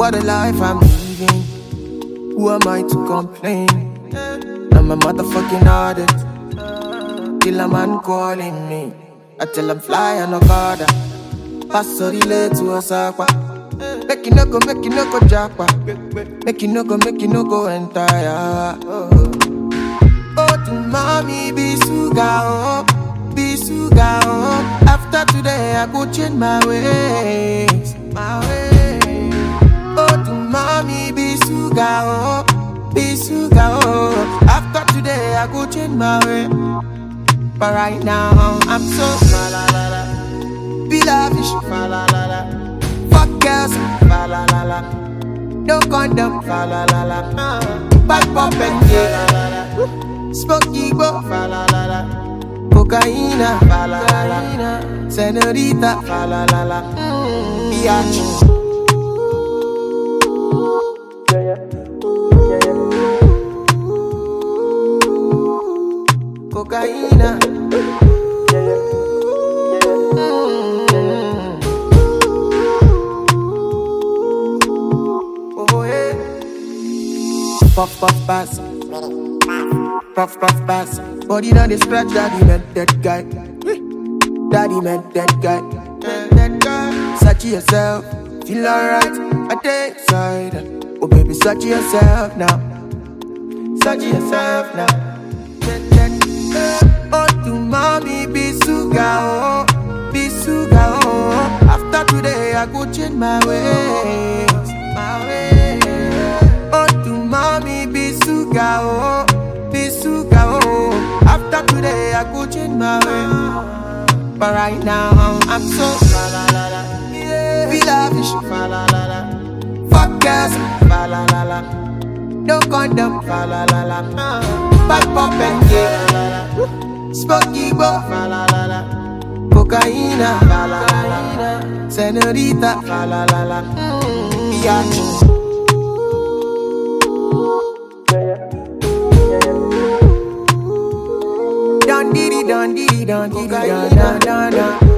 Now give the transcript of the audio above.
What a life I'm living. Who am I to complain? I'm a motherfucking addict. Till a man calling me. I tell him fly and no border. Pass so relay to a sakwa. Make you no go jackwa. Make you no go entire. Oh, to mommy be suga oh. Be suga oh. After today I go change my ways. My ways. Oh, to mommy be suga oh. Be suga oh. After today I go change my way. But right now I'm so fa la la la. Be lavish fa la la la. Fuck girls fa la la la. No condom fa la la la. Bad pop and yeah. Smoky bo fa la la la. Cocaína fa la la la. Senorita fa la la la. Biatch. Cocaína. Oh yeah. Puff puff pass. Puff puff pass. Body down the scratch. Daddy met that guy. Daddy met that guy. Search yourself. Feel alright. I take side. Oh baby, search yourself now. Search yourself now. Oh, to mommy, be suga, oh, be suga, oh. After today, I go change my ways, my ways. Oh, to mommy, be suga, oh, be suga, oh. After today, I go change my ways. But right now, I'm so fa la la la. Be lavish, fa la la la. Fuck girls, fa la la la. No condom, fa la la la. Bad pop and yeah. Smoky bo, fa la la la. Cocaína, fa la la la. Senorita, fa la la la. Biatch. Don diddy, don diddy, don diddy, don don don don.